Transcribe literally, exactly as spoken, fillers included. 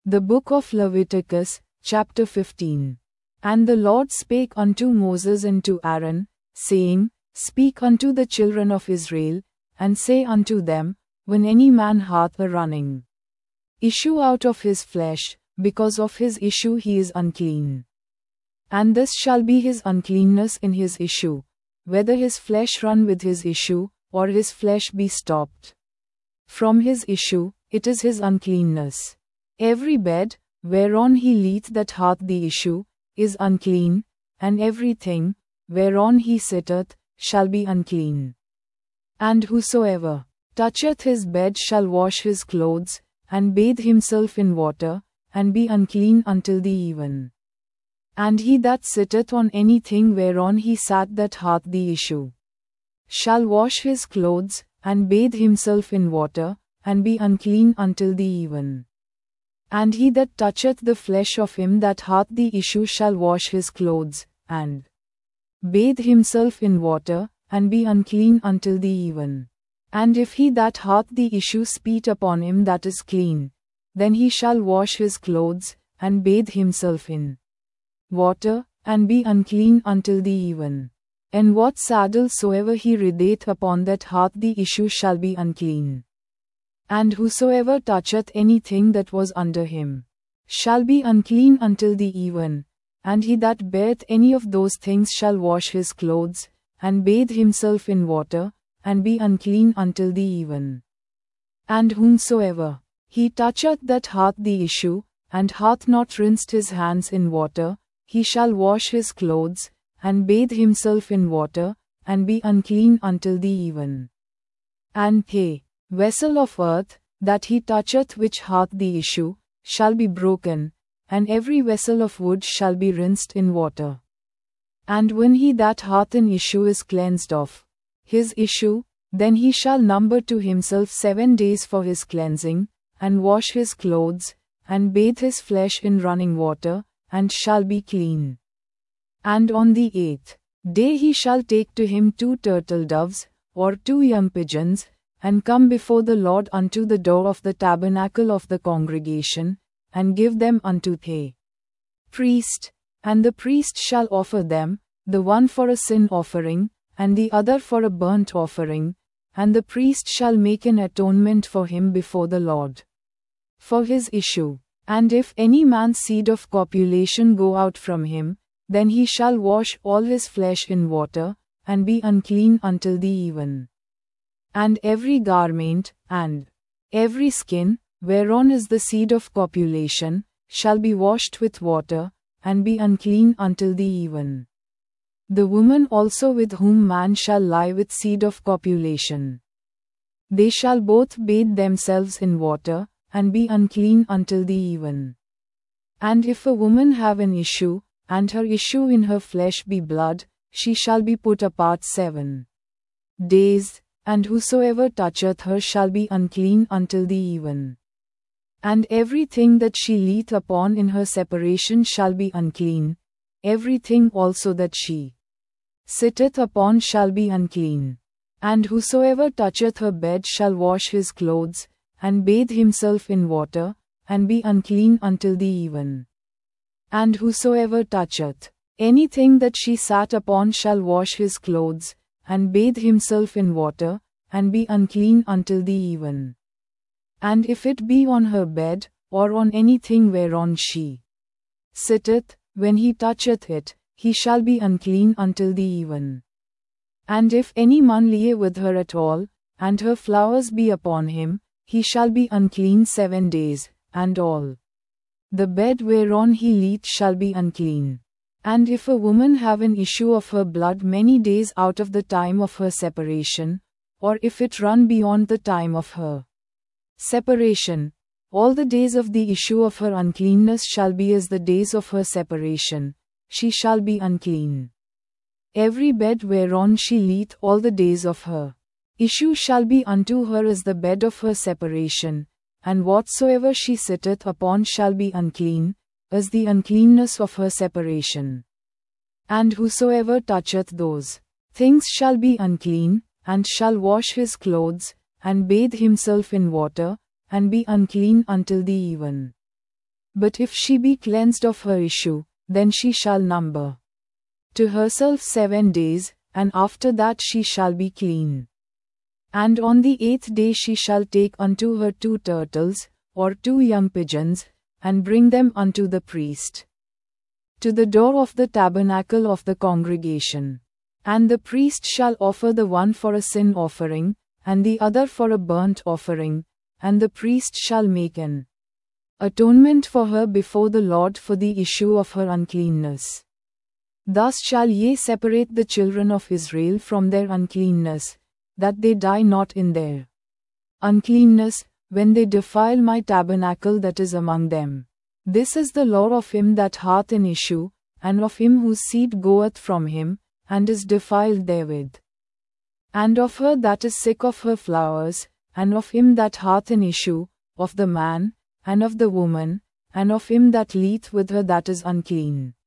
The book of Leviticus, chapter fifteen. And the Lord spake unto Moses and to Aaron, saying, Speak unto the children of Israel, and say unto them, When any man hath a running issue out of his flesh, because of his issue he is unclean. And this shall be his uncleanness in his issue, whether his flesh run with his issue, or his flesh be stopped from his issue, it is his uncleanness. Every bed, whereon he lieth that hath the issue, is unclean, and everything, whereon he sitteth, shall be unclean. And whosoever toucheth his bed shall wash his clothes, and bathe himself in water, and be unclean until the even. And he that sitteth on anything whereon he sat that hath the issue, shall wash his clothes, and bathe himself in water, and be unclean until the even. And he that toucheth the flesh of him that hath the issue shall wash his clothes, and bathe himself in water, and be unclean until the even. And if he that hath the issue spit upon him that is clean, then he shall wash his clothes, and bathe himself in water, and be unclean until the even. And what saddle soever he rideth upon that hath the issue shall be unclean. And whosoever toucheth anything that was under him, shall be unclean until the even, and he that beareth any of those things shall wash his clothes, and bathe himself in water, and be unclean until the even. And whomsoever he toucheth that hath the issue, and hath not rinsed his hands in water, he shall wash his clothes, and bathe himself in water, and be unclean until the even. And they, vessel of earth, that he toucheth which hath the issue, shall be broken, and every vessel of wood shall be rinsed in water. And when he that hath an issue is cleansed of his issue, then he shall number to himself seven days for his cleansing, and wash his clothes, and bathe his flesh in running water, and shall be clean. And on the eighth day he shall take to him two turtle doves, or two young pigeons, and come before the Lord unto the door of the tabernacle of the congregation, and give them unto the priest. And the priest shall offer them, the one for a sin offering, and the other for a burnt offering, and the priest shall make an atonement for him before the Lord for his issue. And if any man's seed of copulation go out from him, then he shall wash all his flesh in water, and be unclean until the even. And every garment, and every skin, whereon is the seed of copulation, shall be washed with water, and be unclean until the even. The woman also with whom man shall lie with seed of copulation, they shall both bathe themselves in water, and be unclean until the even. And if a woman have an issue, and her issue in her flesh be blood, she shall be put apart seven days, and whosoever toucheth her shall be unclean until the even. And everything that she lieth upon in her separation shall be unclean, everything also that she sitteth upon shall be unclean. And whosoever toucheth her bed shall wash his clothes, and bathe himself in water, and be unclean until the even. And whosoever toucheth anything that she sat upon shall wash his clothes, and bathe himself in water, and be unclean until the even. And if it be on her bed, or on anything whereon she sitteth, when he toucheth it, he shall be unclean until the even. And if any man lie with her at all, and her flowers be upon him, he shall be unclean seven days, and all the bed whereon he lieth shall be unclean. And if a woman have an issue of her blood many days out of the time of her separation, or if it run beyond the time of her separation, all the days of the issue of her uncleanness shall be as the days of her separation, she shall be unclean. Every bed whereon she lieth all the days of her issue shall be unto her as the bed of her separation, and whatsoever she sitteth upon shall be unclean, as the uncleanness of her separation. And whosoever toucheth those things shall be unclean, and shall wash his clothes, and bathe himself in water, and be unclean until the even. But if she be cleansed of her issue, then she shall number to herself seven days, and after that she shall be clean. And on the eighth day she shall take unto her two turtles, or two young pigeons, and bring them unto the priest to the door of the tabernacle of the congregation. And the priest shall offer the one for a sin offering, and the other for a burnt offering, and the priest shall make an atonement for her before the Lord for the issue of her uncleanness. Thus shall ye separate the children of Israel from their uncleanness, that they die not in their uncleanness, when they defile my tabernacle that is among them. This is the law of him that hath an issue, and of him whose seed goeth from him, and is defiled therewith. And of her that is sick of her flowers, and of him that hath an issue, of the man, and of the woman, and of him that lieth with her that is unclean.